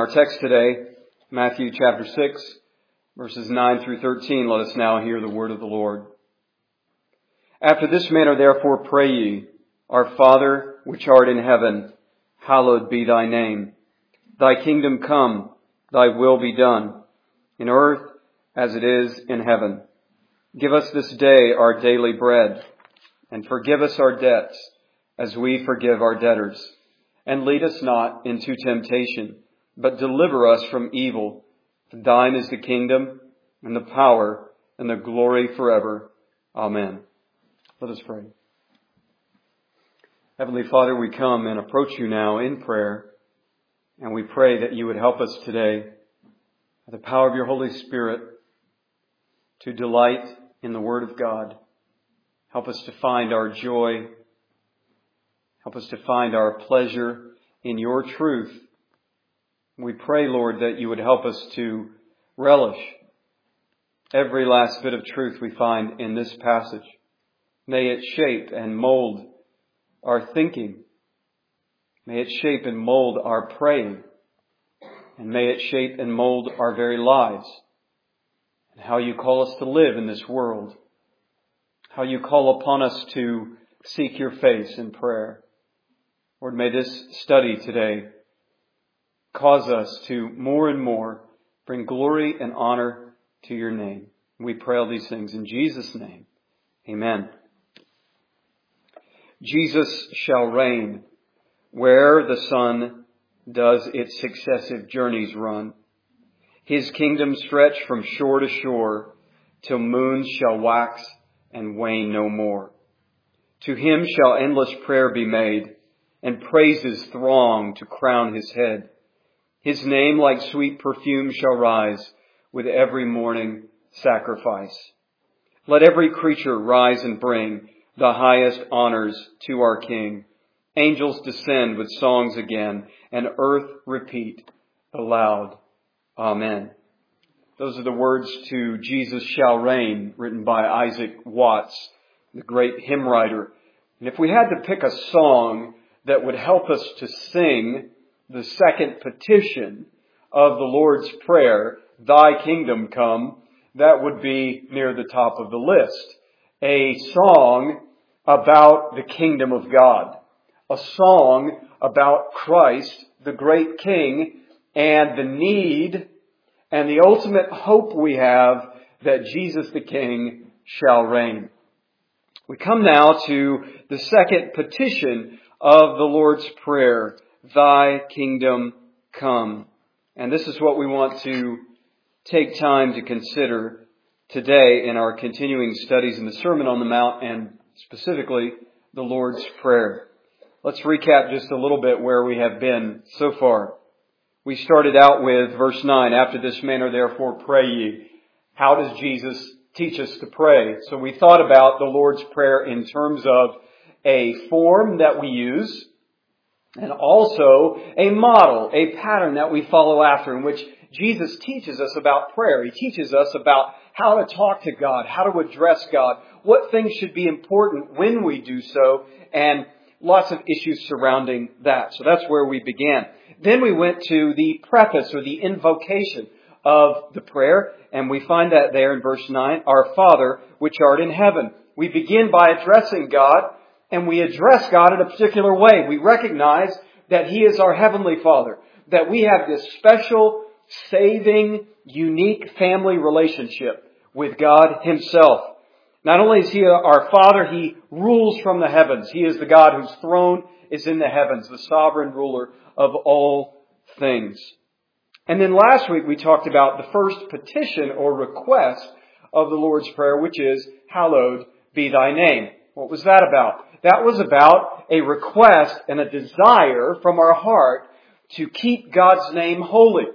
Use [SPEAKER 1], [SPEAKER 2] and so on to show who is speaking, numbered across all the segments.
[SPEAKER 1] our text today, Matthew chapter 6, verses 9 through 13, let us now hear the word of the Lord. After this manner therefore pray ye, Our Father which art in heaven, hallowed be thy name. Thy kingdom come, thy will be done, in earth as it is in heaven. Give us this day our daily bread, and forgive us our debts as we forgive our debtors. And lead us not into temptation, but deliver us from evil. For thine is the kingdom, and the power, and the glory forever. Amen. Let us pray. Heavenly Father, we come and approach you now in prayer, and we pray that you would help us today, by the power of your Holy Spirit, to delight in the Word of God. Help us to find our joy. Help us to find our pleasure in your truth. We pray, Lord, that you would help us to relish every last bit of truth we find in this passage. May it shape and mold our thinking. May it shape and mold our praying. And may it shape and mold our very lives. And how you call us to live in this world. How you call upon us to seek your face in prayer. Lord, may this study today cause us to more and more bring glory and honor to your name. We pray all these things in Jesus' name. Amen. Jesus shall reign where the sun does its successive journeys run. His kingdom stretch from shore to shore till moons shall wax and wane no more. To him shall endless prayer be made, and praises throng to crown his head. His name like sweet perfume shall rise with every morning sacrifice. Let every creature rise and bring the highest honors to our King. Angels descend with songs again, and earth repeat aloud. Amen. Those are the words to Jesus Shall Reign, written by Isaac Watts, the great hymn writer. And if we had to pick a song that would help us to sing the second petition of the Lord's Prayer, Thy Kingdom Come, that would be near the top of the list. A song about the kingdom of God. A song about Christ, the great King, and the need and the ultimate hope we have that Jesus the King shall reign. We come now to the second petition of the Lord's Prayer, Thy Kingdom Come. And this is what we want to take time to consider today in our continuing studies in the Sermon on the Mount and specifically the Lord's Prayer. Let's recap just a little bit where we have been so far. We started out with verse 9, After this manner therefore pray ye. How does Jesus teach us to pray? So we thought about the Lord's Prayer in terms of a form that we use, and also a model, a pattern that we follow after, in which Jesus teaches us about prayer. He teaches us about how to talk to God, how to address God, what things should be important when we do so, and lots of issues surrounding that. So that's where we began. Then we went to the preface or the invocation of the prayer, and we find that there in verse 9, Our Father which art in heaven. We begin by addressing God, and we address God in a particular way. We recognize that He is our Heavenly Father, that we have this special, saving, unique family relationship with God Himself. Not only is He our Father, He rules from the heavens. He is the God whose throne is in the heavens, the sovereign ruler of all things. And then last week we talked about the first petition or request of the Lord's Prayer, which is, Hallowed be thy name. What was that about? That was about a request and a desire from our heart to keep God's name holy,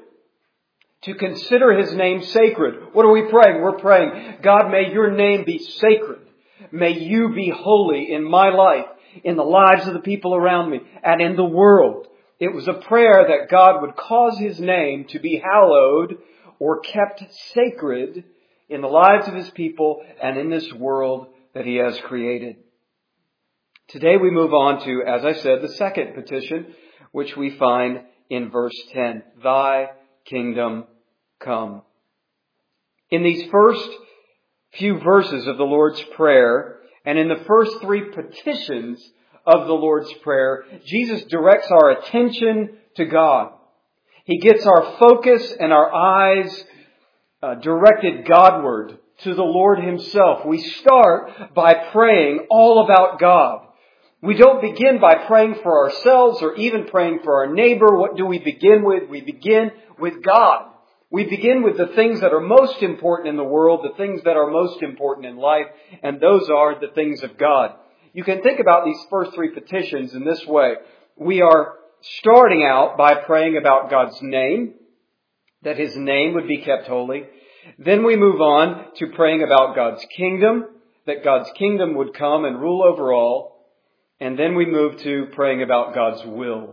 [SPEAKER 1] to consider His name sacred. What are we praying? We're praying, God, may your name be sacred. May you be holy in my life, in the lives of the people around me, and in the world. It was a prayer that God would cause His name to be hallowed or kept sacred in the lives of His people and in this world that He has created. Today we move on to, as I said, the second petition, which we find in verse 10. Thy kingdom come. In these first few verses of the Lord's Prayer, and in the first three petitions of the Lord's Prayer, Jesus directs our attention to God. He gets our focus and our eyes directed Godward to the Lord Himself. We start by praying all about God. We don't begin by praying for ourselves or even praying for our neighbor. What do we begin with? We begin with God. We begin with the things that are most important in the world, the things that are most important in life, and those are the things of God. You can think about these first three petitions in this way. We are starting out by praying about God's name, that His name would be kept holy. Then we move on to praying about God's kingdom, that God's kingdom would come and rule over all. And then we move to praying about God's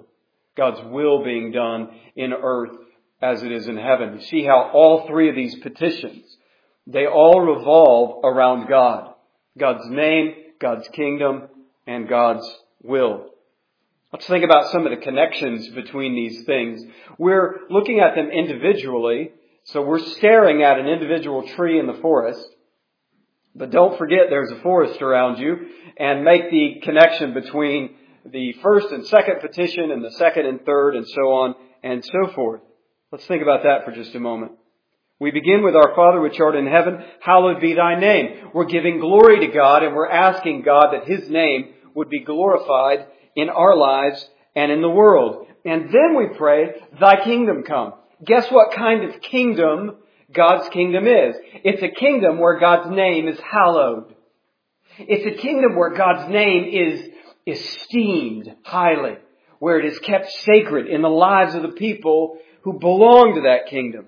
[SPEAKER 1] will being done in earth as it is in heaven. You see how all three of these petitions, they all revolve around God. God's name, God's kingdom, and God's will. Let's think about some of the connections between these things. We're looking at them individually, so we're staring at an individual tree in the forest. But don't forget there's a forest around you, and make the connection between the first and second petition and the second and third and so on and so forth. Let's think about that for just a moment. We begin with our Father which art in heaven, hallowed be thy name. We're giving glory to God and we're asking God that His name would be glorified in our lives and in the world. And then we pray, thy kingdom come. Guess what kind of kingdom God's kingdom is? It's a kingdom where God's name is hallowed. It's a kingdom where God's name is esteemed highly, where it is kept sacred in the lives of the people who belong to that kingdom.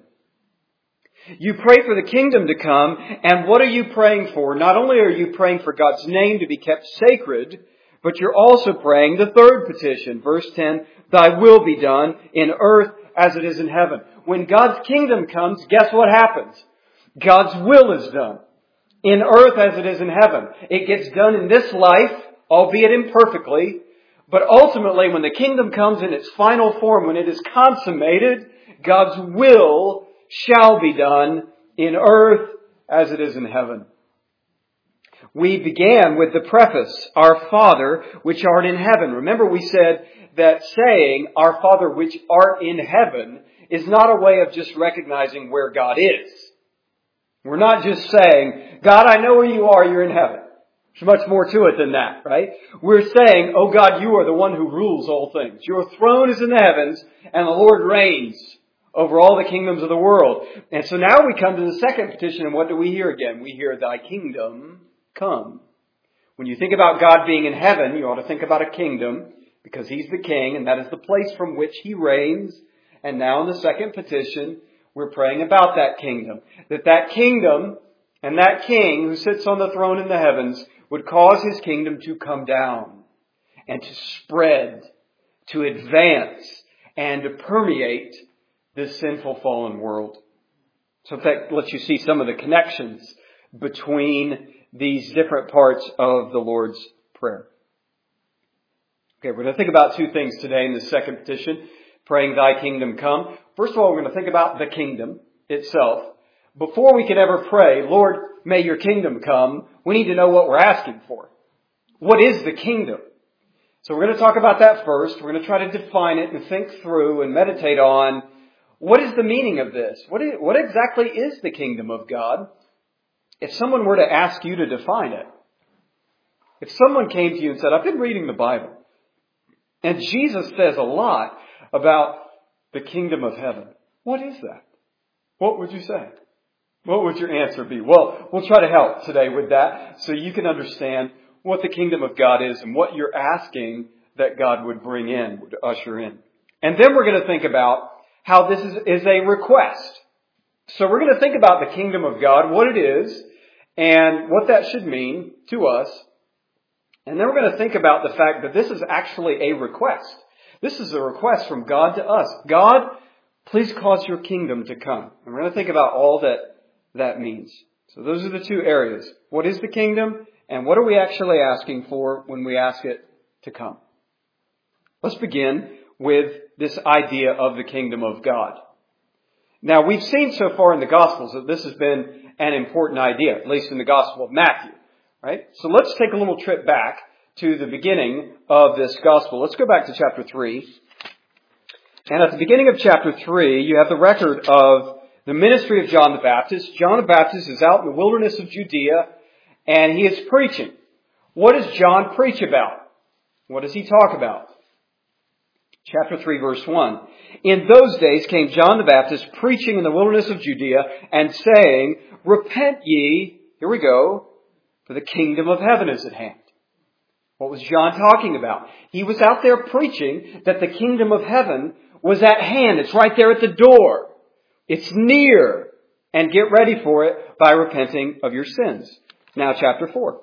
[SPEAKER 1] You pray for the kingdom to come, and what are you praying for? Not only are you praying for God's name to be kept sacred, but you're also praying the third petition, verse 10, thy will be done in earth as it is in heaven. When God's kingdom comes, guess what happens? God's will is done in earth as it is in heaven. It gets done in this life, albeit imperfectly, but ultimately when the kingdom comes in its final form, when it is consummated, God's will shall be done in earth as it is in heaven. We began with the preface, Our Father which art in heaven. Remember we said that saying, Our Father which art in heaven, is not a way of just recognizing where God is. We're not just saying, God, I know where you are, you're in heaven. There's much more to it than that, right? We're saying, oh God, you are the one who rules all things. Your throne is in the heavens, and the Lord reigns over all the kingdoms of the world. And so now we come to the second petition, and what do we hear again? We hear, thy kingdom come. When you think about God being in heaven, you ought to think about a kingdom, because He's the king, and that is the place from which He reigns. And now in the second petition, we're praying about that kingdom. That kingdom and that king who sits on the throne in the heavens would cause His kingdom to come down and to spread, to advance, and to permeate this sinful fallen world. So that lets you see some of the connections between these different parts of the Lord's Prayer. Okay, we're going to think about two things today in the second petition, praying thy kingdom come. First of all, we're going to think about the kingdom itself. Before we can ever pray, Lord, may your kingdom come, we need to know what we're asking for. What is the kingdom? So we're going to talk about that first. We're going to try to define it and think through and meditate on what is the meaning of this? What exactly is the kingdom of God? If someone were to ask you to define it, if someone came to you and said, I've been reading the Bible, and Jesus says a lot about the kingdom of heaven, what is that? What would you say? What would your answer be? Well, we'll try to help today with that so you can understand what the kingdom of God is and what you're asking that God would bring in, would usher in. And then we're going to think about how this is a request. So we're going to think about the kingdom of God, what it is, and what that should mean to us. And then we're going to think about the fact that this is actually a request. This is a request from God to us. God, please cause your kingdom to come. And we're going to think about all that means. So those are the two areas. What is the kingdom? And what are we actually asking for when we ask it to come? Let's begin with this idea of the kingdom of God. Now, we've seen so far in the Gospels that this has been an important idea, at least in the Gospel of Matthew, right? So let's take a little trip back to the beginning of this Gospel. Let's go back to chapter 3. And at the beginning of chapter 3, you have the record of the ministry of John the Baptist. John the Baptist is out in the wilderness of Judea, and he is preaching. What does John preach about? What does he talk about? Chapter 3, verse 1. In those days came John the Baptist preaching in the wilderness of Judea and saying, Repent ye, here we go, for the kingdom of heaven is at hand. What was John talking about? He was out there preaching that the kingdom of heaven was at hand. It's right there at the door. It's near. And get ready for it by repenting of your sins. Now chapter 4.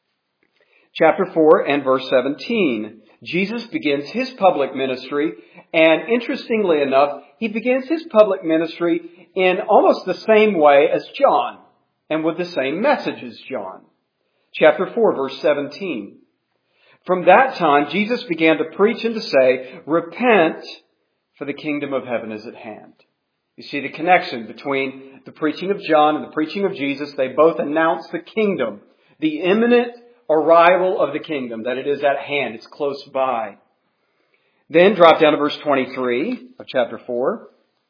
[SPEAKER 1] Chapter 4 and verse 17. Jesus begins his public ministry, and interestingly enough, he begins his public ministry in almost the same way as John, and with the same message as John. Chapter 4, verse 17. From that time, Jesus began to preach and to say, Repent, for the kingdom of heaven is at hand. You see the connection between the preaching of John and the preaching of Jesus. They both announce the kingdom, the imminent arrival of the kingdom, that it is at hand, it's close by. Then drop down to verse 23 of chapter 4.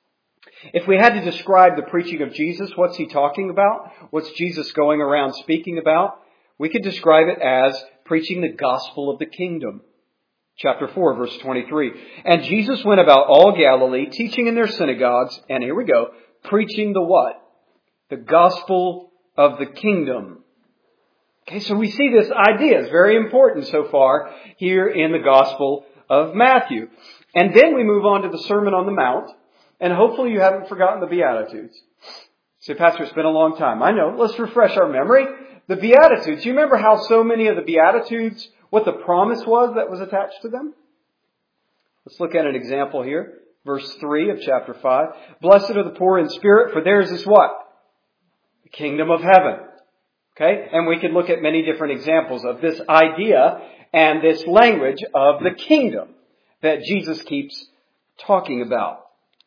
[SPEAKER 1] If we had to describe the preaching of Jesus, what's he talking about? What's Jesus going around speaking about? We could describe it as preaching the gospel of the kingdom. Chapter 4, verse 23. And Jesus went about all Galilee, teaching in their synagogues, and here we go, preaching the what? The gospel of the kingdom. Okay, so we see this idea is very important so far here in the Gospel of Matthew. And then we move on to the Sermon on the Mount, and hopefully you haven't forgotten the Beatitudes. Say, Pastor, it's been a long time. I know. Let's refresh our memory. The Beatitudes. You remember how so many of the Beatitudes, what the promise was that was attached to them? Let's look at an example here. Verse 3 of chapter 5. Blessed are the poor in spirit, for theirs is what? The kingdom of heaven. Okay? And we can look at many different examples of this idea and this language of the kingdom that Jesus keeps talking about.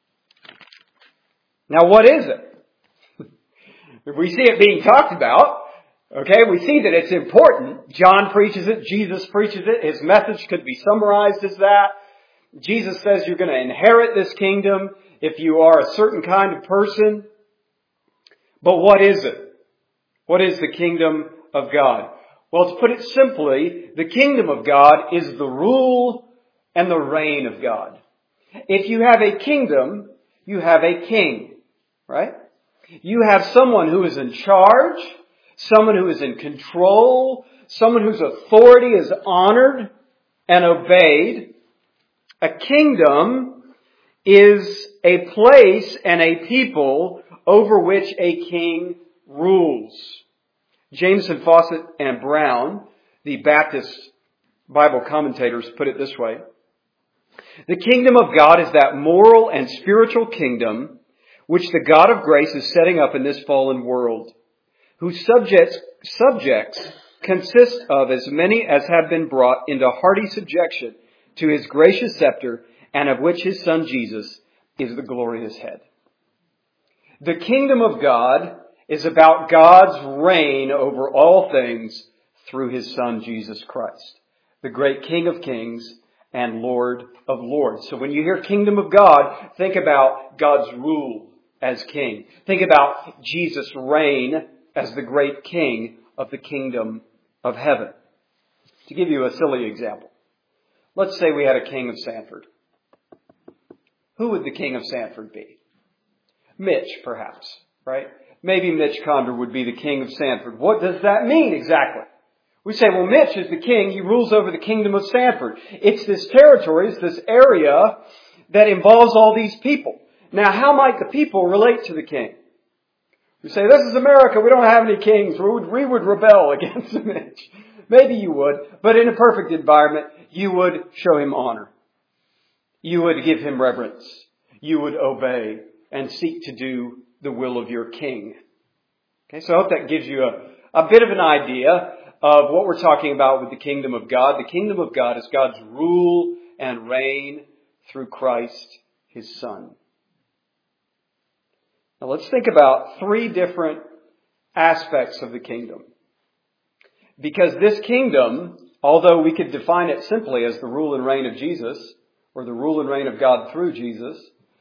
[SPEAKER 1] Now, what is it? If we see it being talked about, okay, we see that it's important. John preaches it. Jesus preaches it. His message could be summarized as that. Jesus says you're going to inherit this kingdom if you are a certain kind of person. But what is it? What is the kingdom of God? Well, to put it simply, the kingdom of God is the rule and the reign of God. If you have a kingdom, you have a king, right? You have someone who is in charge, someone who is in control, someone whose authority is honored and obeyed. A kingdom is a place and a people over which a king rules. Jameson, Fawcett, and Brown, the Baptist Bible commentators, put it this way. The kingdom of God is that moral and spiritual kingdom which the God of grace is setting up in this fallen world, whose subjects consist of as many as have been brought into hearty subjection to his gracious scepter, and of which his Son Jesus is the glorious head. The kingdom of God is about God's reign over all things through his Son, Jesus Christ, the great King of kings and Lord of lords. So when you hear kingdom of God, think about God's rule as king. Think about Jesus' reign as the great king of the kingdom of heaven. To give you a silly example, let's say we had a king of Sanford. Who would the king of Sanford be? Mitch, perhaps, right? Maybe Mitch Condor would be the king of Sanford. What does that mean exactly? We say, well, Mitch is the king. He rules over the kingdom of Sanford. It's this territory, it's this area that involves all these people. Now, how might the people relate to the king? We say, this is America. We don't have any kings. We would rebel against Mitch. Maybe you would, but in a perfect environment, you would show him honor. You would give him reverence. You would obey and seek to do the will of your king. Okay, so I hope that gives you a bit of an idea of what we're talking about with the kingdom of God. The kingdom of God is God's rule and reign through Christ, His Son. Now let's think about three different aspects of the kingdom. Because this kingdom, although we could define it simply as the rule and reign of Jesus, or the rule and reign of God through Jesus,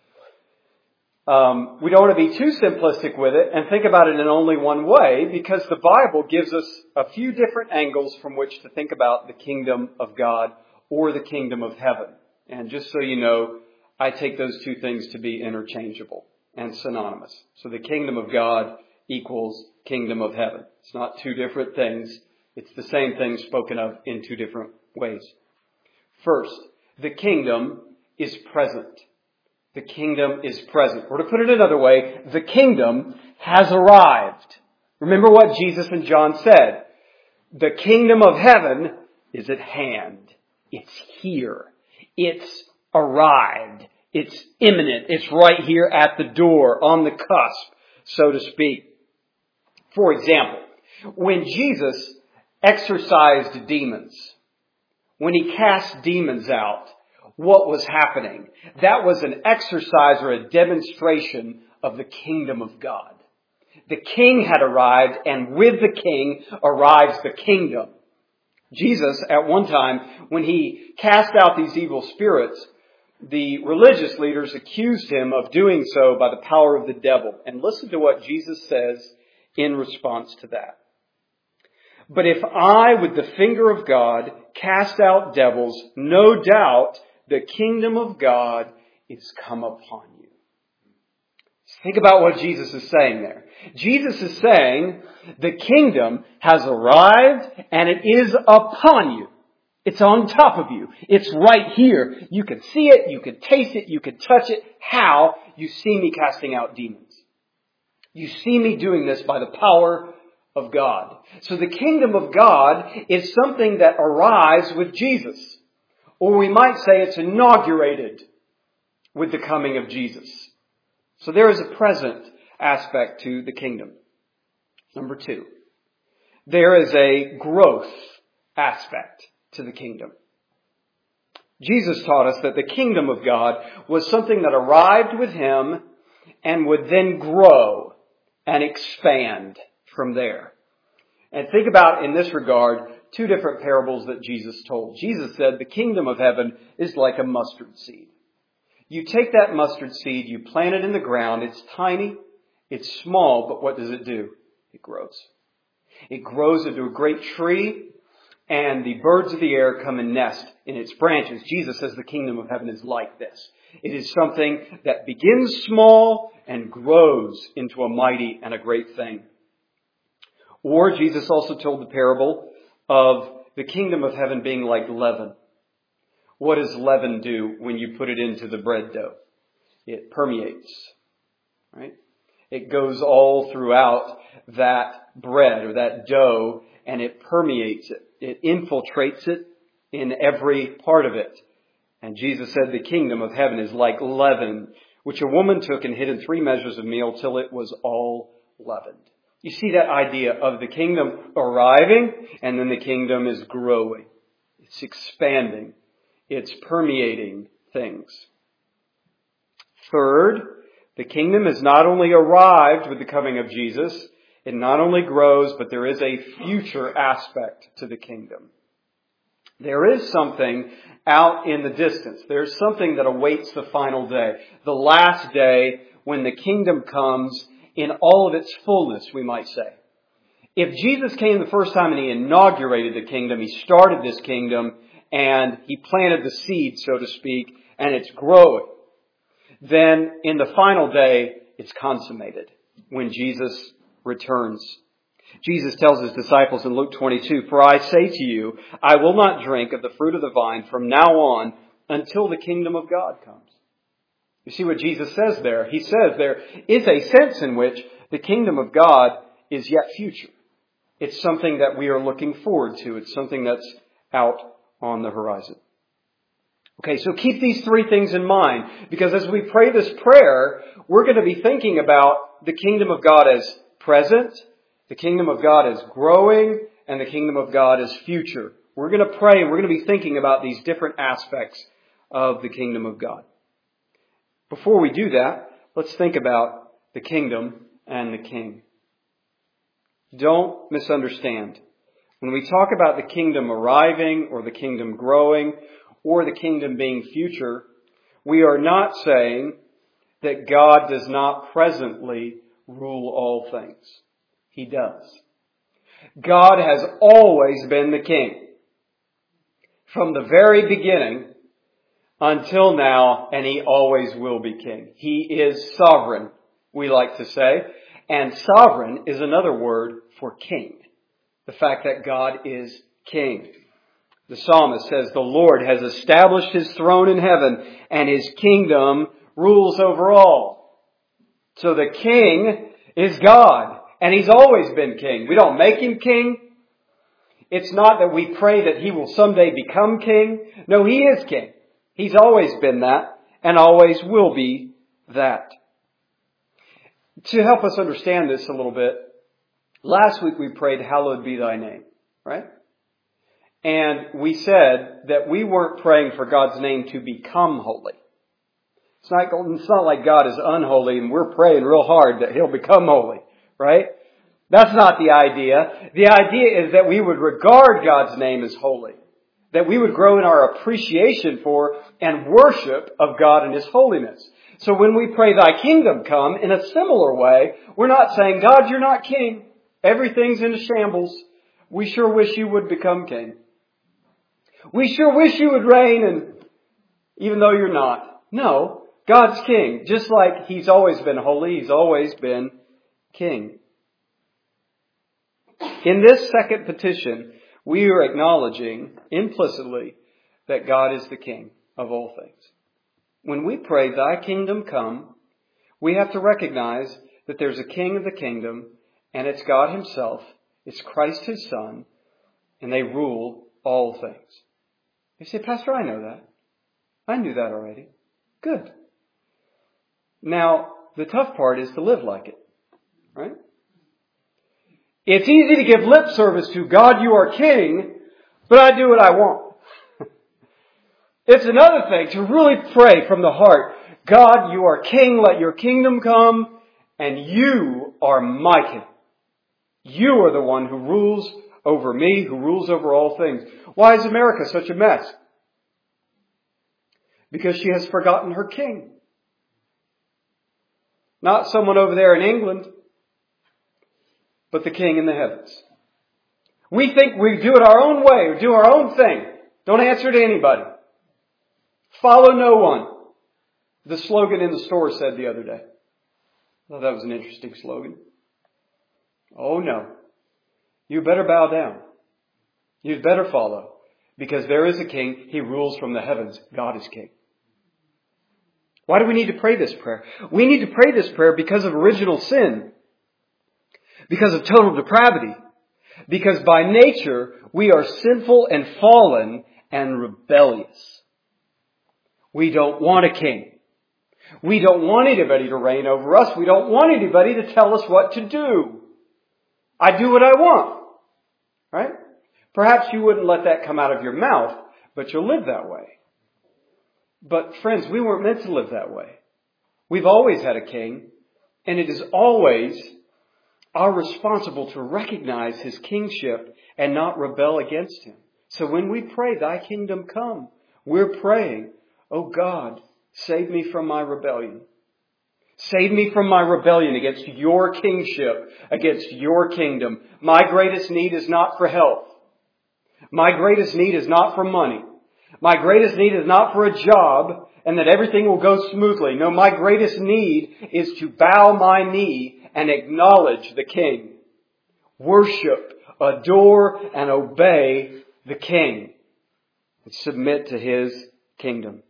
[SPEAKER 1] we don't want to be too simplistic with it and think about it in only one way, because the Bible gives us a few different angles from which to think about the kingdom of God or the kingdom of heaven. And just so you know, I take those two things to be interchangeable and synonymous. So the kingdom of God equals kingdom of heaven. It's not two different things. It's the same thing spoken of in two different ways. First, the kingdom is present. The kingdom is present. Or to put it another way, the kingdom has arrived. Remember what Jesus and John said. The kingdom of heaven is at hand. It's here. It's arrived. It's imminent. It's right here at the door, on the cusp, so to speak. For example, when Jesus exorcised demons, when He cast demons out, what was happening? That was an exercise or a demonstration of the kingdom of God. The king had arrived, and with the king arrives the kingdom. Jesus, at one time, when He cast out these evil spirits, the religious leaders accused Him of doing so by the power of the devil. And listen to what Jesus says in response to that. But if I, with the finger of God, cast out devils, no doubt the kingdom of God is come upon you. Think about what Jesus is saying there. Jesus is saying the kingdom has arrived and it is upon you. It's on top of you. It's right here. You can see it, you can taste it, you can touch it. How? You see me casting out demons. You see me doing this by the power of God. So the kingdom of God is something that arrives with Jesus. Or we might say it's inaugurated with the coming of Jesus. So there is a present aspect to the kingdom. Number two, there is a growth aspect to the kingdom. Jesus taught us that the kingdom of God was something that arrived with Him and would then grow and expand from there. And think about, in this regard, two different parables that Jesus told. Jesus said the kingdom of heaven is like a mustard seed. You take that mustard seed, you plant it in the ground. It's tiny, it's small, but what does it do? It grows. It grows into a great tree, and the birds of the air come and nest in its branches. Jesus says the kingdom of heaven is like this. It is something that begins small and grows into a mighty and a great thing. Or Jesus also told the parable of the kingdom of heaven being like leaven. What does leaven do when you put it into the bread dough? It permeates, right? It goes all throughout that bread or that dough, and it permeates it. It infiltrates it in every part of it. And Jesus said the kingdom of heaven is like leaven, which a woman took and hid in 3 measures of meal till it was all leavened. You see that idea of the kingdom arriving, and then the kingdom is growing. It's expanding. It's permeating things. Third, the kingdom has not only arrived with the coming of Jesus, it not only grows, but there is a future aspect to the kingdom. There is something out in the distance. There's something that awaits the final day. The last day when the kingdom comes in all of its fullness, we might say. If Jesus came the first time and He inaugurated the kingdom, He started this kingdom and He planted the seed, so to speak, and it's growing, then in the final day, it's consummated when Jesus returns. Jesus tells His disciples in Luke 22, "For I say to you, I will not drink of the fruit of the vine from now on until the kingdom of God comes." You see what Jesus says there? He says there is a sense in which the kingdom of God is yet future. It's something that we are looking forward to. It's something that's out on the horizon. Okay, so keep these 3 things in mind, because as we pray this prayer, we're going to be thinking about the kingdom of God as present, the kingdom of God as growing, and the kingdom of God as future. We're going to pray and we're going to be thinking about these different aspects of the kingdom of God. Before we do that, let's think about the kingdom and the king. Don't misunderstand. When we talk about the kingdom arriving or the kingdom growing or the kingdom being future, we are not saying that God does not presently rule all things. He does. God has always been the king. From the very beginning until now, and He always will be king. He is sovereign, we like to say. And sovereign is another word for king. The fact that God is king. The psalmist says, the Lord has established His throne in heaven, and His kingdom rules over all. So the king is God, and He's always been king. We don't make Him king. It's not that we pray that He will someday become king. No, He is king. He's always been that, and always will be that. To help us understand this a little bit, last week we prayed, hallowed be thy name, right? And we said that we weren't praying for God's name to become holy. It's not like God is unholy and we're praying real hard that He'll become holy, right? That's not the idea. The idea is that we would regard God's name as holy. That we would grow in our appreciation for and worship of God and His holiness. So when we pray, thy kingdom come, in a similar way, we're not saying, God, you're not king. Everything's in a shambles. We sure wish you would become king. We sure wish you would reign, and even though you're not. No, God's king. Just like He's always been holy, He's always been king. In this second petition, we are acknowledging implicitly that God is the king of all things. When we pray, thy kingdom come, we have to recognize that there's a king of the kingdom, and it's God Himself, it's Christ His Son, and they rule all things. You say, Pastor, I know that. I knew that already. Good. Now, the tough part is to live like it, right? It's easy to give lip service to God, you are king, but I do what I want. It's another thing to really pray from the heart, God, you are king, let your kingdom come, and you are my king. You are the one who rules over me, who rules over all things. Why is America such a mess? Because she has forgotten her king. Not someone over there in England, but the king in the heavens. We think we do it our own way, or do our own thing. Don't answer to anybody. Follow no one. The slogan in the store said the other day. I thought that was an interesting slogan. Oh no. You better bow down. You'd better follow. Because there is a king. He rules from the heavens. God is king. Why do we need to pray this prayer? We need to pray this prayer because of original sin. Because of total depravity. Because by nature we are sinful and fallen and rebellious. We don't want a king. We don't want anybody to reign over us. We don't want anybody to tell us what to do. I do what I want. Right? Perhaps you wouldn't let that come out of your mouth, but you'll live that way. But friends, we weren't meant to live that way. We've always had a king, and it is always our responsibility to recognize His kingship and not rebel against Him. So when we pray, thy kingdom come, we're praying, oh God, save me from my rebellion. Save me from my rebellion against your kingship, against your kingdom. My greatest need is not for health. My greatest need is not for money. My greatest need is not for a job and that everything will go smoothly. No, my greatest need is to bow my knee and acknowledge the King. Worship, adore, and obey the King. And submit to His kingdom.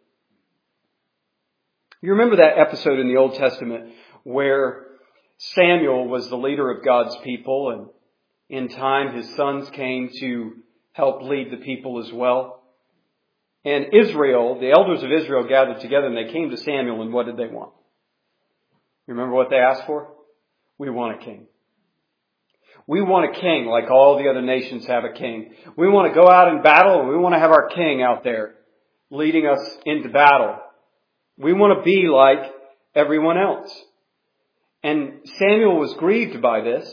[SPEAKER 1] You remember that episode in the Old Testament where Samuel was the leader of God's people, and in time his sons came to help lead the people as well. And Israel, the elders of Israel gathered together and they came to Samuel, and what did they want? You remember what they asked for? We want a king. We want a king like all the other nations have a king. We want to go out in battle and we want to have our king out there. leading us into battle. We want to be like everyone else. And Samuel was grieved by this.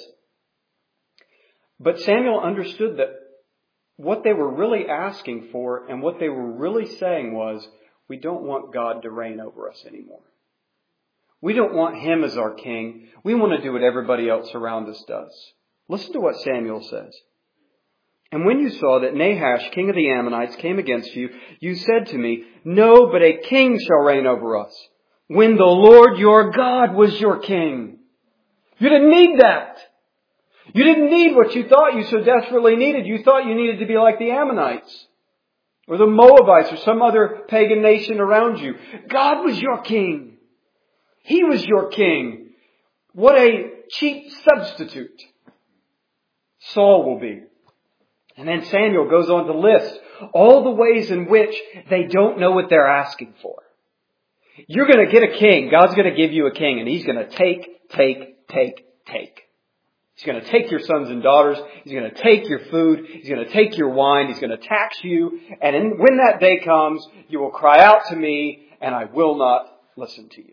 [SPEAKER 1] But Samuel understood that what they were really asking for and what they were really saying was, we don't want God to reign over us anymore. We don't want Him as our king. We want to do what everybody else around us does. Listen to what Samuel says. And when you saw that Nahash, king of the Ammonites, came against you, you said to me, no, but a king shall reign over us, when the Lord your God was your king. You didn't need that. You didn't need what you thought you so desperately needed. You thought you needed to be like the Ammonites or the Moabites or some other pagan nation around you. God was your king. He was your king. What a cheap substitute Saul will be. And then Samuel goes on to list all the ways in which they don't know what they're asking for. You're going to get a king. God's going to give you a king, and He's going to take. He's going to take your sons and daughters. He's going to take your food. He's going to take your wine. He's going to tax you. And when that day comes, you will cry out to me, and I will not listen to you.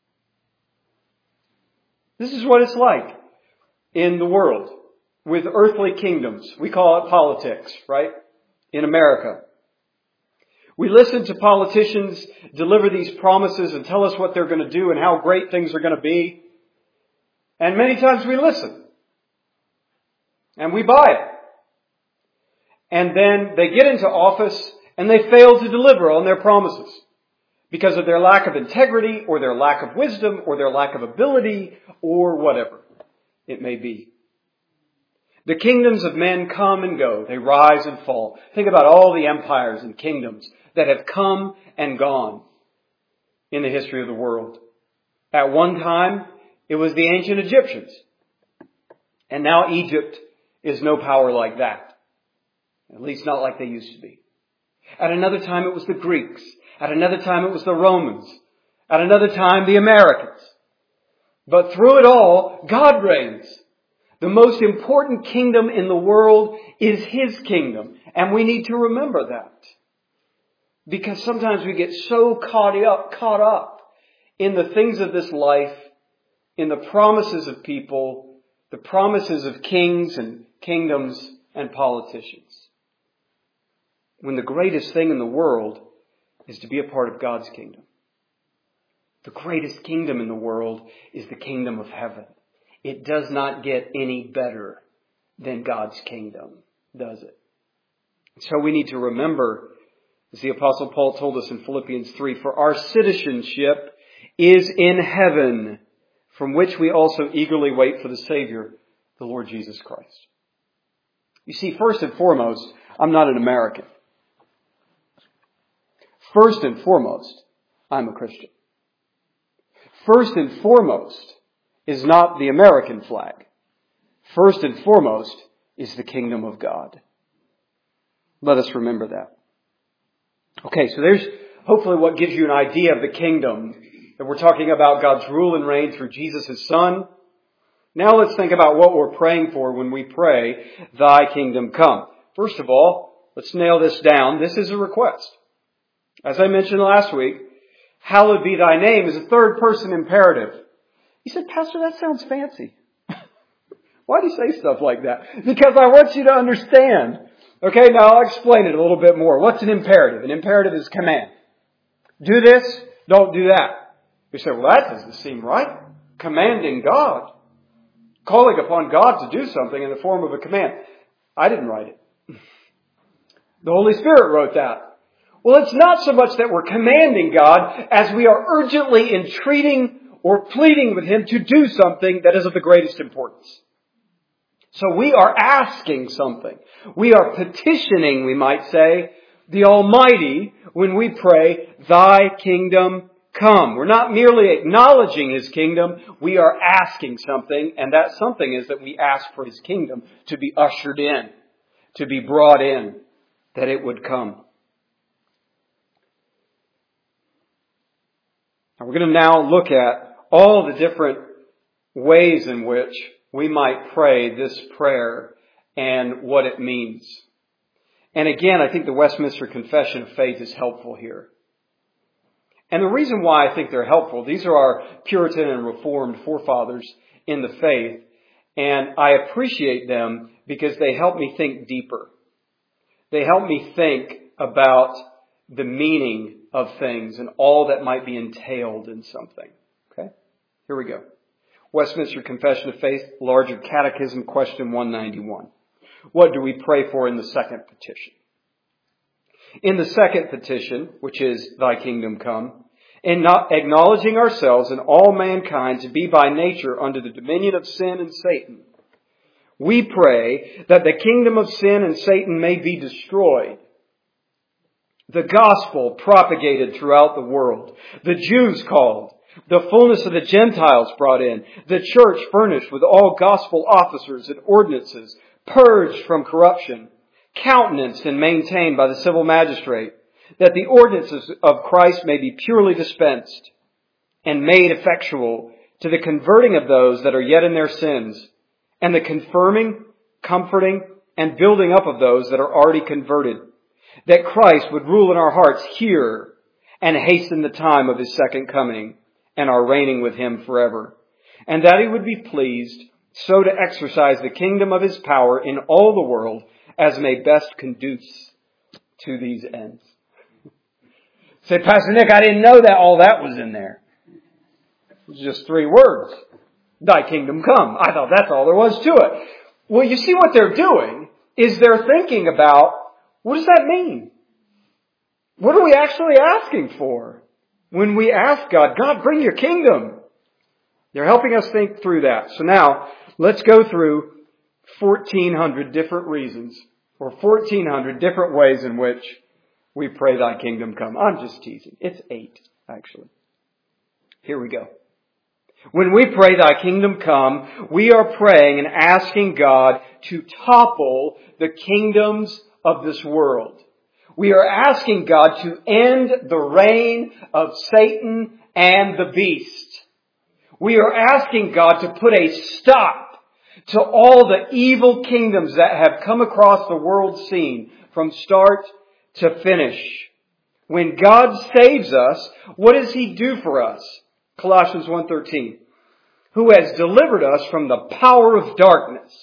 [SPEAKER 1] This is what it's like in the world with earthly kingdoms. We call it politics, right? In America. We listen to politicians deliver these promises and tell us what they're going to do and how great things are going to be. And many times we listen. And we buy it. And then they get into office and they fail to deliver on their promises because of their lack of integrity or their lack of wisdom or their lack of ability or whatever it may be. The kingdoms of men come and go. They rise and fall. Think about all the empires and kingdoms that have come and gone in the history of the world. At one time, it was the ancient Egyptians. And now Egypt is no power like that. At least not like they used to be. At another time, it was the Greeks. At another time, it was the Romans. At another time, the Americans. But through it all, God reigns. The most important kingdom in the world is His kingdom. And we need to remember that. Because sometimes we get so caught up in the things of this life, in the promises of people, the promises of kings and kingdoms and politicians. When the greatest thing in the world is to be a part of God's kingdom. The greatest kingdom in the world is the kingdom of heaven. It does not get any better than God's kingdom, does it? So we need to remember, as the Apostle Paul told us in Philippians 3, for our citizenship is in heaven, from which we also eagerly wait for the Savior, the Lord Jesus Christ. You see, first and foremost, I'm not an American. First and foremost, I'm a Christian. First and foremost is not the American flag. First and foremost is the kingdom of God. Let us remember that. Okay, so there's hopefully what gives you an idea of the kingdom. That we're talking about God's rule and reign through Jesus, His Son. Now let's think about what we're praying for when we pray, Thy kingdom come. First of all, let's nail this down. This is a request. As I mentioned last week, hallowed be Thy name is a third person imperative. You said, Pastor, that sounds fancy. Why do you say stuff like that? Because I want you to understand. Okay, now I'll explain it a little bit more. What's an imperative? An imperative is command. Do this, don't do that. You say, well, that doesn't seem right. Commanding God. Calling upon God to do something in the form of a command. I didn't write it. The Holy Spirit wrote that. Well, it's not so much that we're commanding God as we are urgently entreating or pleading with Him to do something that is of the greatest importance. So we are asking something. We are petitioning, we might say, the Almighty when we pray, Thy kingdom come. We're not merely acknowledging His kingdom, we are asking something, and that something is that we ask for His kingdom to be ushered in, to be brought in, that it would come. Now we're going to now look at all the different ways in which we might pray this prayer and what it means. And again, I think the Westminster Confession of Faith is helpful here. And the reason why I think they're helpful, these are our Puritan and Reformed forefathers in the faith, and I appreciate them because they help me think deeper. They help me think about the meaning of things and all that might be entailed in something. Okay? Here we go. Westminster Confession of Faith, Larger Catechism, question 191. What do we pray for in the second petition? In the second petition, which is, Thy kingdom come, in not acknowledging ourselves and all mankind to be by nature under the dominion of sin and Satan, we pray that the kingdom of sin and Satan may be destroyed, the gospel propagated throughout the world, the Jews called, the fullness of the Gentiles brought in, the church furnished with all gospel officers and ordinances, purged from corruption, countenanced and maintained by the civil magistrate, that the ordinances of Christ may be purely dispensed and made effectual to the converting of those that are yet in their sins, and the confirming, comforting, and building up of those that are already converted, that Christ would rule in our hearts here and hasten the time of His second coming and our reigning with Him forever, and that He would be pleased so to exercise the kingdom of His power in all the world as may best conduce to these ends. Say, Pastor Nick, I didn't know that all that was in there. It's just 3 words. Thy kingdom come. I thought that's all there was to it. Well, you see what they're doing is they're thinking about, what does that mean? What are we actually asking for when we ask God, God, bring your kingdom? They're helping us think through that. So now, let's go through 1,400 different reasons or 1,400 different ways in which we pray Thy kingdom come. I'm just teasing. It's 8, actually. Here we go. When we pray Thy kingdom come, we are praying and asking God to topple the kingdoms of this world. We are asking God to end the reign of Satan and the beast. We are asking God to put a stop to all the evil kingdoms that have come across the world scene from start to finish. When God saves us, what does He do for us? Colossians 1:13. Who has delivered us from the power of darkness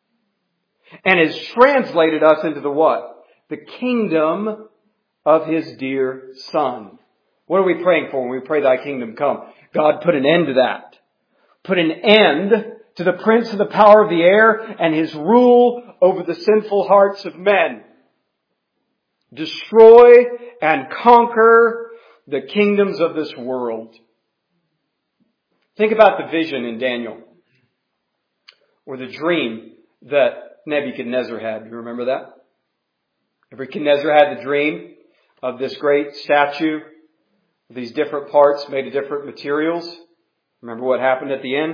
[SPEAKER 1] and has translated us into the what? The kingdom of His dear Son. What are we praying for when we pray Thy kingdom come? God, put an end to that. Put an end to the prince of the power of the air and his rule over the sinful hearts of men. Destroy and conquer the kingdoms of this world. Think about the vision in Daniel, or the dream that Nebuchadnezzar had. You remember that? Nebuchadnezzar had the dream of this great statue, these different parts made of different materials. Remember what happened at the end?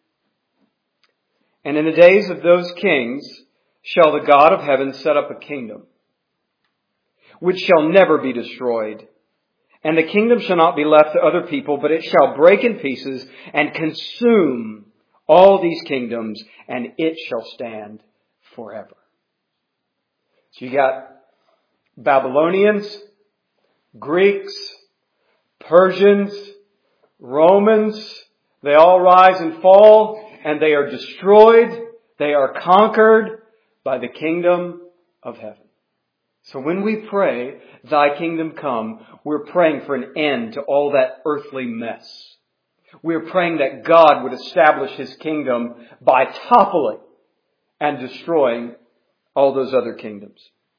[SPEAKER 1] And in the days of those kings shall the God of heaven set up a kingdom, which shall never be destroyed. And the kingdom shall not be left to other people, but it shall break in pieces and consume all these kingdoms, and it shall stand forever. So you got Babylonians, Greeks, Persians, Romans. They all rise and fall, and they are destroyed. They are conquered by the kingdom of heaven. So when we pray, Thy kingdom come, we're praying for an end to all that earthly mess. We're praying that God would establish His kingdom by toppling and destroying all those other kingdoms.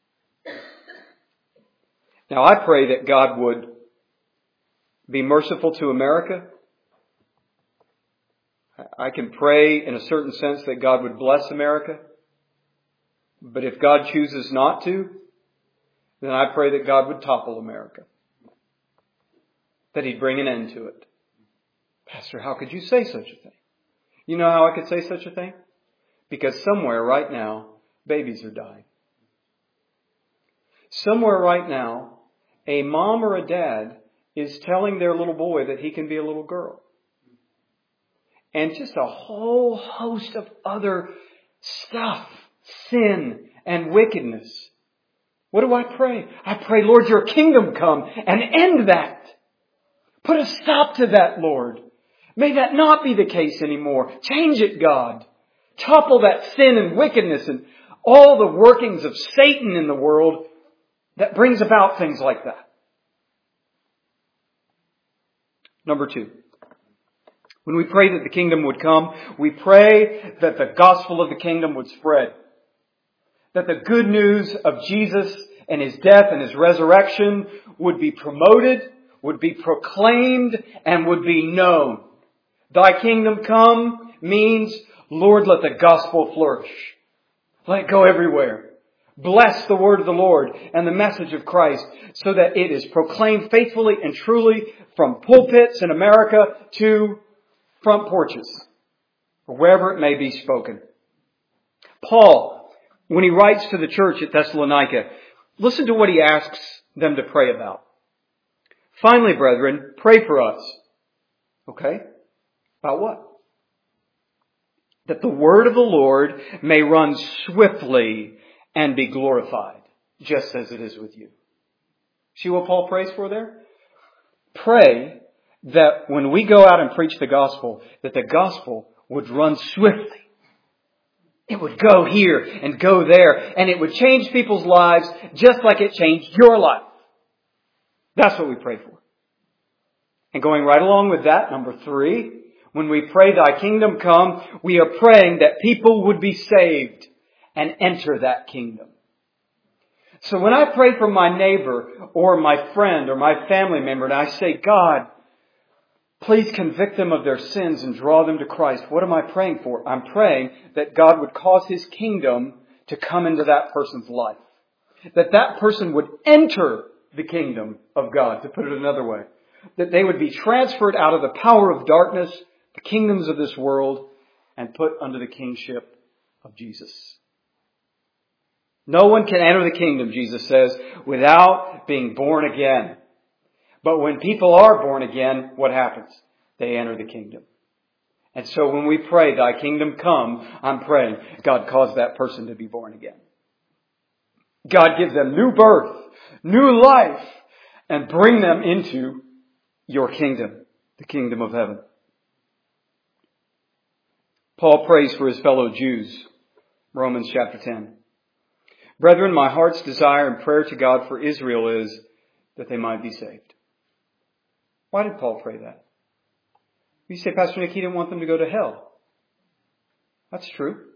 [SPEAKER 1] Now I pray that God would be merciful to America. I can pray in a certain sense that God would bless America. But if God chooses not to, then I pray that God would topple America. That He'd bring an end to it. Pastor, how could you say such a thing? You know how I could say such a thing? Because somewhere right now, babies are dying. Somewhere right now, a mom or a dad is telling their little boy that he can be a little girl. And just a whole host of other stuff, sin and wickedness. What do I pray? I pray, Lord, your kingdom come and end that. Put a stop to that, Lord. May that not be the case anymore. Change it, God. Topple that sin and wickedness and all the workings of Satan in the world that brings about things like that. Number 2. When we pray that the kingdom would come, we pray that the gospel of the kingdom would spread. That the good news of Jesus and His death and His resurrection would be promoted, would be proclaimed, and would be known. Thy kingdom come means, Lord, let the gospel flourish. Let it go everywhere. Bless the word of the Lord and the message of Christ so that it is proclaimed faithfully and truly from pulpits in America to front porches, or wherever it may be spoken. Paul, when he writes to the church at Thessalonica, listen to what he asks them to pray about. Finally, brethren, pray for us. Okay? About what? That the word of the Lord may run swiftly and be glorified, just as it is with you. See what Paul prays for there? Pray that when we go out and preach the gospel, that the gospel would run swiftly. It would go here and go there, and it would change people's lives just like it changed your life. That's what we pray for. And going right along with that, number 3, when we pray thy kingdom come, we are praying that people would be saved and enter that kingdom. So when I pray for my neighbor or my friend or my family member and I say, God, please convict them of their sins and draw them to Christ, what am I praying for? I'm praying that God would cause His kingdom to come into that person's life. That that person would enter the kingdom of God, to put it another way. That they would be transferred out of the power of darkness, the kingdoms of this world, and put under the kingship of Jesus. No one can enter the kingdom, Jesus says, without being born again. But when people are born again, what happens? They enter the kingdom. And so when we pray, thy kingdom come, I'm praying, God cause that person to be born again. God gives them new birth, new life, and bring them into your kingdom, the kingdom of heaven. Paul prays for his fellow Jews. Romans chapter 10. Brethren, my heart's desire and prayer to God for Israel is that they might be saved. Why did Paul pray that? You say, Pastor Nick, he didn't want them to go to hell. That's true.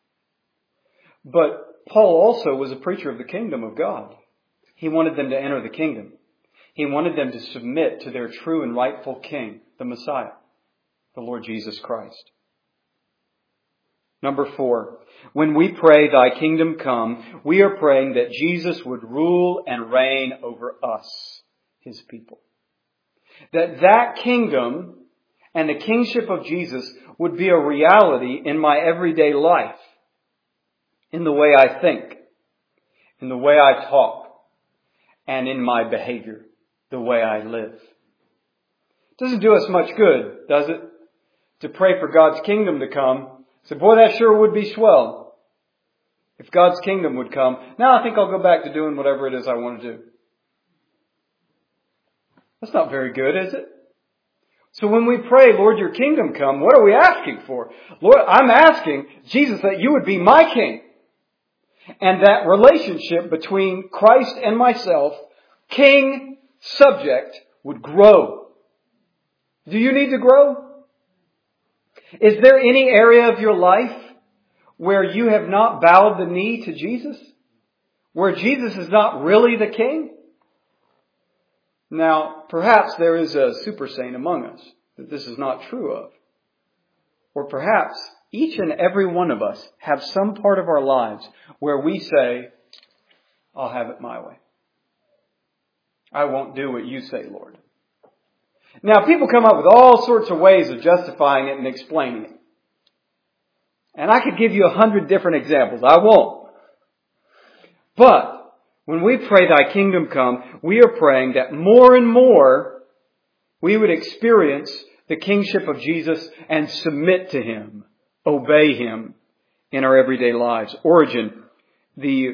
[SPEAKER 1] But Paul also was a preacher of the kingdom of God. He wanted them to enter the kingdom. He wanted them to submit to their true and rightful king, the Messiah, the Lord Jesus Christ. Number 4, when we pray, thy kingdom come, we are praying that Jesus would rule and reign over us, His people. That kingdom and the kingship of Jesus would be a reality in my everyday life, in the way I think, in the way I talk, and in my behavior, the way I live. It doesn't do us much good, does it? To pray for God's kingdom to come. So, boy, that sure would be swell. If God's kingdom would come. Now I think I'll go back to doing whatever it is I want to do. That's not very good, is it? So when we pray, Lord, your kingdom come, what are we asking for? Lord, I'm asking, Jesus, that you would be my king. And that relationship between Christ and myself, king, subject, would grow. Do you need to grow? Is there any area of your life where you have not bowed the knee to Jesus? Where Jesus is not really the king? Now, perhaps there is a super saint among us that this is not true of. Or perhaps each and every one of us have some part of our lives where we say, I'll have it my way. I won't do what you say, Lord. Now, people come up with all sorts of ways of justifying it and explaining it. And I could give you 100 different examples. I won't. But when we pray, thy kingdom come, we are praying that more and more we would experience the kingship of Jesus and submit to Him, obey Him in our everyday lives. Origen, the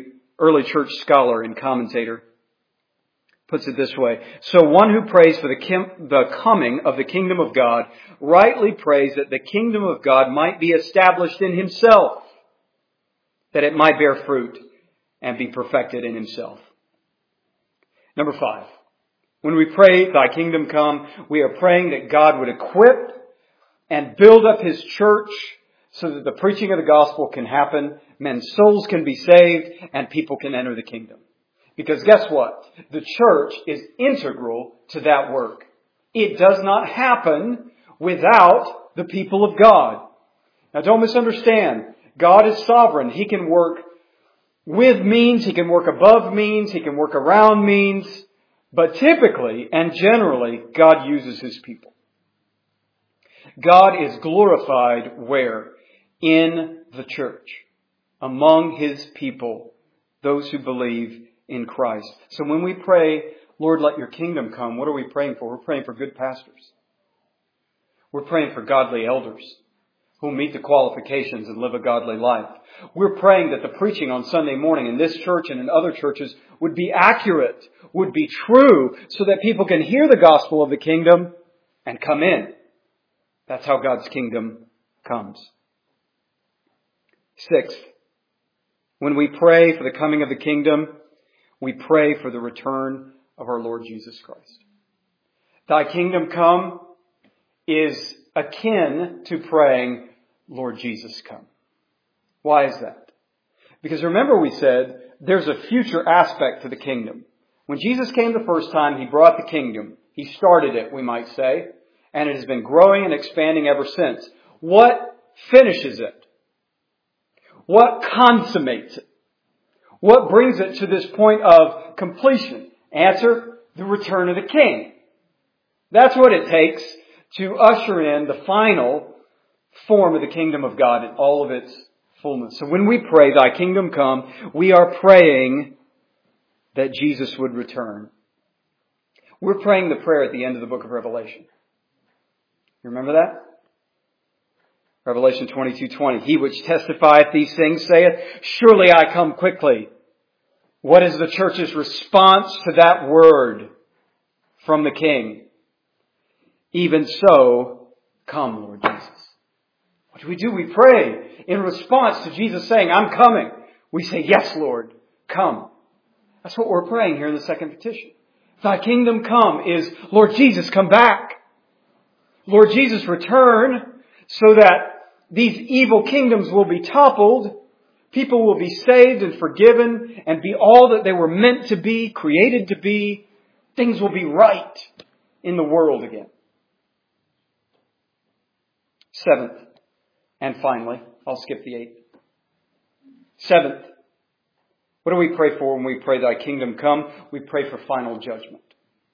[SPEAKER 1] early church scholar and commentator, puts it this way. So one who prays for the coming of the kingdom of God rightly prays that the kingdom of God might be established in himself, that it might bear fruit and be perfected in himself. Number 5. When we pray, Thy kingdom come, we are praying that God would equip and build up His church so that the preaching of the gospel can happen, men's souls can be saved, and people can enter the kingdom. Because guess what? The church is integral to that work. It does not happen without the people of God. Now don't misunderstand. God is sovereign. He can work with means, He can work above means, He can work around means. But typically and generally, God uses His people. God is glorified where? In the church. Among His people. Those who believe in Christ. So when we pray, Lord, let your kingdom come, what are we praying for? We're praying for good pastors. We're praying for godly elders who meet the qualifications and live a godly life. We're praying that the preaching on Sunday morning in this church and in other churches would be accurate, would be true, so that people can hear the gospel of the kingdom and come in. That's how God's kingdom comes. 6th, when we pray for the coming of the kingdom, we pray for the return of our Lord Jesus Christ. Thy kingdom come is akin to praying, Lord Jesus, come. Why is that? Because remember we said there's a future aspect to the kingdom. When Jesus came the first time, He brought the kingdom. He started it, we might say, and it has been growing and expanding ever since. What finishes it? What consummates it? What brings it to this point of completion? Answer, the return of the King. That's what it takes to usher in the final form of the kingdom of God in all of its fullness. So when we pray, Thy kingdom come, we are praying that Jesus would return. We're praying the prayer at the end of the book of Revelation. You remember that? Revelation 22:20. He which testifieth these things saith, surely I come quickly. What is the church's response to that word from the King? Even so, come, Lord Jesus. What do? We pray in response to Jesus saying, I'm coming. We say, yes, Lord, come. That's what we're praying here in the second petition. Thy kingdom come is, Lord Jesus, come back. Lord Jesus, return so that these evil kingdoms will be toppled. People will be saved and forgiven and be all that they were meant to be, created to be. Things will be right in the world again. 7th, and finally, I'll skip the 8th. 7th, what do we pray for when we pray Thy kingdom come? We pray for final judgment.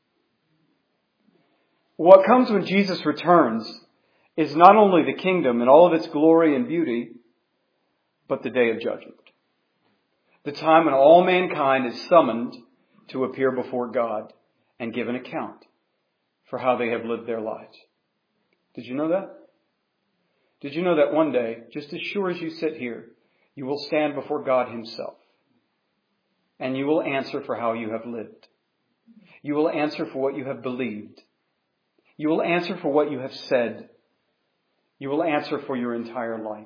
[SPEAKER 1] What comes when Jesus returns is not only the kingdom in all of its glory and beauty, but the day of judgment. The time when all mankind is summoned to appear before God and give an account for how they have lived their lives. Did you know that? Did you know that one day, just as sure as you sit here, you will stand before God Himself and you will answer for how you have lived. You will answer for what you have believed. You will answer for what you have said. You will answer for your entire life.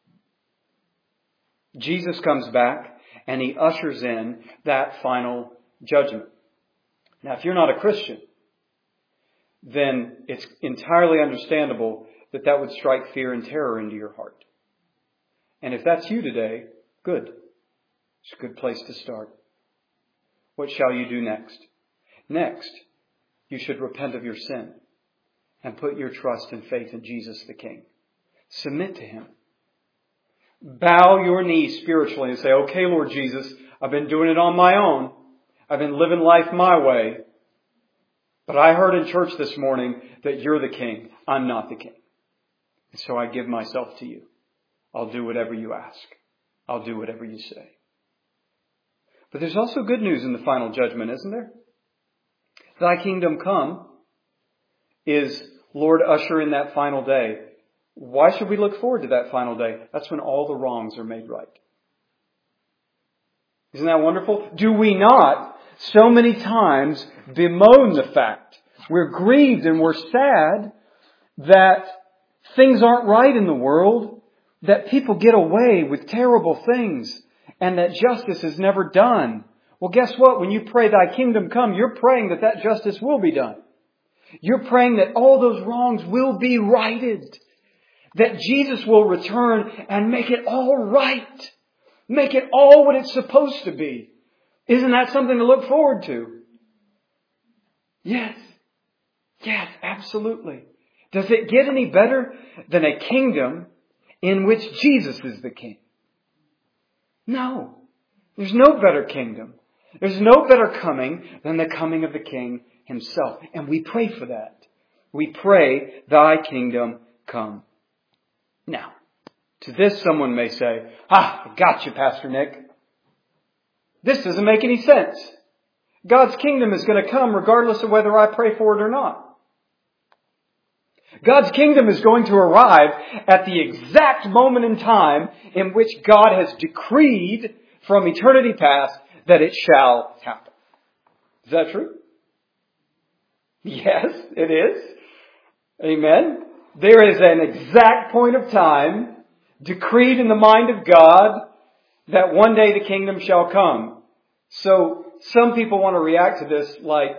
[SPEAKER 1] Jesus comes back and He ushers in that final judgment. Now, if you're not a Christian, then it's entirely understandable that that would strike fear and terror into your heart. And if that's you today, good. It's a good place to start. What shall you do next? Next, you should repent of your sin and put your trust and faith in Jesus the King. Submit to Him. Bow your knees spiritually and say, okay, Lord Jesus, I've been doing it on my own. I've been living life my way. But I heard in church this morning that you're the King. I'm not the King. And so I give myself to you. I'll do whatever you ask. I'll do whatever you say. But there's also good news in the final judgment, isn't there? Thy kingdom come is, Lord, usher in that final day. Why should we look forward to that final day? That's when all the wrongs are made right. Isn't that wonderful? Do we not so many times bemoan the fact, we're grieved and we're sad that things aren't right in the world, that people get away with terrible things, and that justice is never done? Well, guess what? When you pray, Thy kingdom come, you're praying that that justice will be done. You're praying that all those wrongs will be righted. That Jesus will return and make it all right. Make it all what it's supposed to be. Isn't that something to look forward to? Yes. Yes, absolutely. Does it get any better than a kingdom in which Jesus is the king? No. There's no better kingdom. There's no better coming than the coming of the King Himself. And we pray for that. We pray, Thy kingdom come. Now, to this someone may say, I got you, Pastor Nick. This doesn't make any sense. God's kingdom is going to come regardless of whether I pray for it or not. God's kingdom is going to arrive at the exact moment in time in which God has decreed from eternity past that it shall happen. Is that true? Yes, it is. Amen. There is an exact point of time decreed in the mind of God that one day the kingdom shall come. So some people want to react to this like,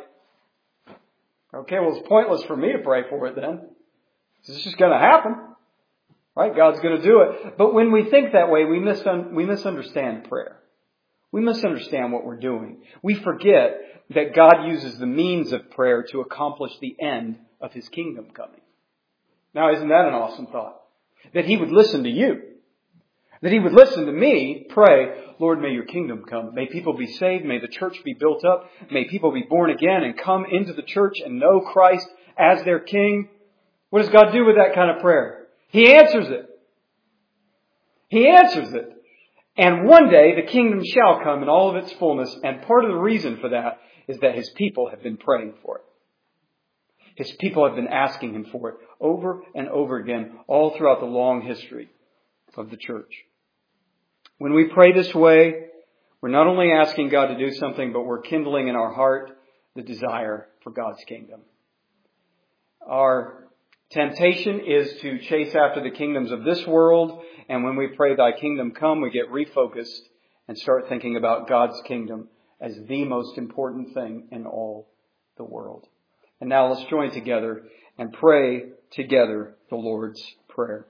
[SPEAKER 1] okay, well, it's pointless for me to pray for it then. It's just going to happen. Right? God's going to do it. But when we think that way, we misunderstand prayer. We misunderstand what we're doing. We forget that God uses the means of prayer to accomplish the end of His kingdom coming. Now, isn't that an awesome thought? That He would listen to you. That He would listen to me pray, Lord, may your kingdom come. May people be saved. May the church be built up. May people be born again and come into the church and know Christ as their King. What does God do with that kind of prayer? He answers it. He answers it. And one day the kingdom shall come in all of its fullness. And part of the reason for that is that His people have been praying for it. His people have been asking Him for it over and over again, all throughout the long history of the church. When we pray this way, we're not only asking God to do something, but we're kindling in our heart the desire for God's kingdom. Our temptation is to chase after the kingdoms of this world, and when we pray, Thy kingdom come, we get refocused and start thinking about God's kingdom as the most important thing in all the world. And now let's join together and pray together the Lord's Prayer.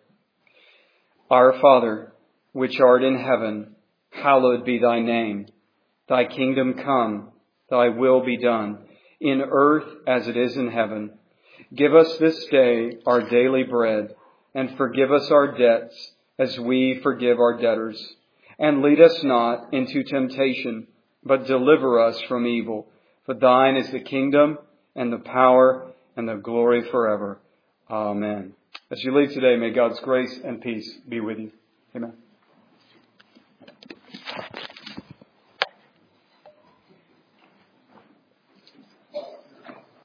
[SPEAKER 1] Our Father, which art in heaven, hallowed be Thy name. Thy kingdom come, Thy will be done, in earth as it is in heaven. Give us this day our daily bread, and forgive us our debts as we forgive our debtors. And lead us not into temptation, but deliver us from evil. For Thine is the kingdom, and the power, and the glory forever. Amen. As you leave today, may God's grace and peace be with you. Amen.